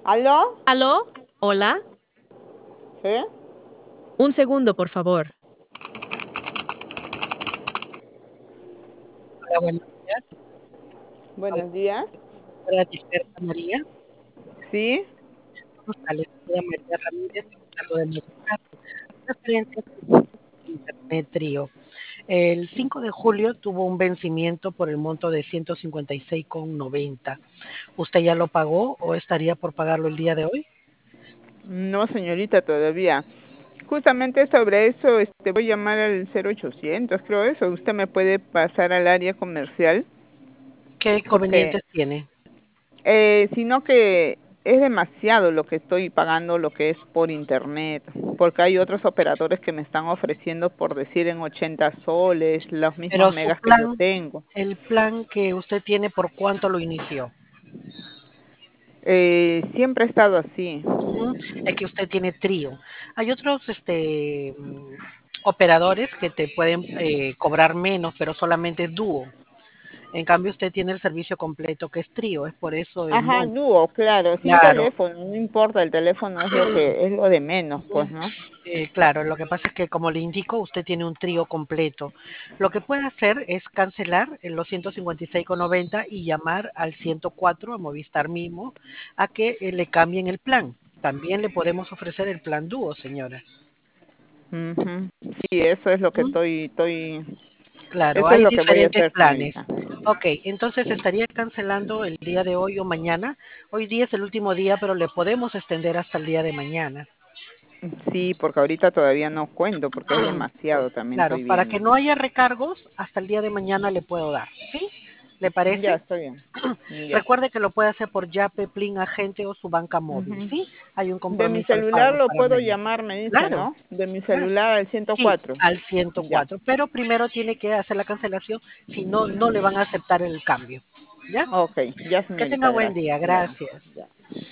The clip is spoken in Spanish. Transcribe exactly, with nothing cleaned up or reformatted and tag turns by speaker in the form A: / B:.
A: ¿Aló?
B: ¿Aló? ¿Hola?
A: ¿Sí?
B: Un segundo, por favor.
C: Hola, buenos días. Hablo
A: Buenos días.
C: con la Gilberta María.
A: ¿Sí?
C: ¿Cómo está? Le saluda María Ramírez, me encargo de Medicato, referente a su servicio de Internet Trío. El cinco de julio tuvo un vencimiento por el monto de ciento cincuenta y seis con noventa. ¿Usted ya lo pagó o estaría por pagarlo el día de hoy?
A: No, señorita, todavía. Justamente sobre eso, este, voy a llamar al cero ochocientos, creo eso. ¿Usted me puede pasar al área comercial?
C: ¿Qué
A: Porque,
C: inconvenientes tiene?
A: eh, sino que es demasiado lo que estoy pagando, lo que es por internet, porque hay otros operadores que me están ofreciendo, por decir, en ochenta soles, los mismos
C: Pero su
A: megas que yo
C: plan,
A: tengo.
C: el plan que usted tiene, ¿por cuánto lo inició?
A: Eh, siempre he estado así.
C: Ujú, es que usted tiene trío. Hay otros este, mm, operadores que te pueden eh, cobrar menos, pero solamente es dúo. En cambio, usted tiene el servicio completo que es trío, es por eso el
A: Ajá,
C: monto.
A: dúo, claro, sin
C: Claro,
A: teléfono, no importa, el teléfono es lo que es lo de menos,
C: ujú,
A: pues, ¿no?
C: eh, claro, lo que pasa es que como le indico, usted tiene un trío completo. Lo que puede hacer es cancelar en los ciento cincuenta y seis con noventa y llamar al ciento cuatro a Movistar mismo a que eh, le cambien el plan. También le podemos ofrecer el plan dúo, señora.
A: Ujú. Sí, eso es lo que
C: ¿Mm?
A: estoy, estoy,
C: Claro,
A: eso es
C: hay
A: lo que voy a
C: diferentes
A: hacer,
C: planes.
A: señorita.
C: Ok, entonces estaría cancelando el día de hoy o mañana. Hoy día es el último día, pero le podemos extender hasta el día de mañana.
A: Sí, porque ahorita todavía no cuento, porque es demasiado, también
C: Claro,
A: estoy
C: para que
A: viendo.
C: no haya recargos, hasta el día de mañana le puedo dar. ¿Sí? ¿Le
A: Ya,
C: parece?
A: está bien. Ya.
C: Recuerde que lo puede hacer por Yape, Plin, Agente o su banca móvil.
A: Ujú.
C: ¿Sí? Hay un
A: De mi
C: compromiso de
A: celular
C: pago
A: lo
C: para
A: puedo
C: mañana.
A: llamar, me dice,
C: Claro,
A: ¿no? De mi
C: claro.
A: celular al ciento
C: Sí,
A: cuatro.
C: al ciento
A: Ya.
C: cuatro. Pero primero tiene que hacer la cancelación, si no, no le van a aceptar el cambio. ¿Ya?
A: Ok, ya,
C: Que tenga
A: señorita,
C: buen
A: gracias.
C: día.
A: Ya.
C: Gracias.
A: Ya.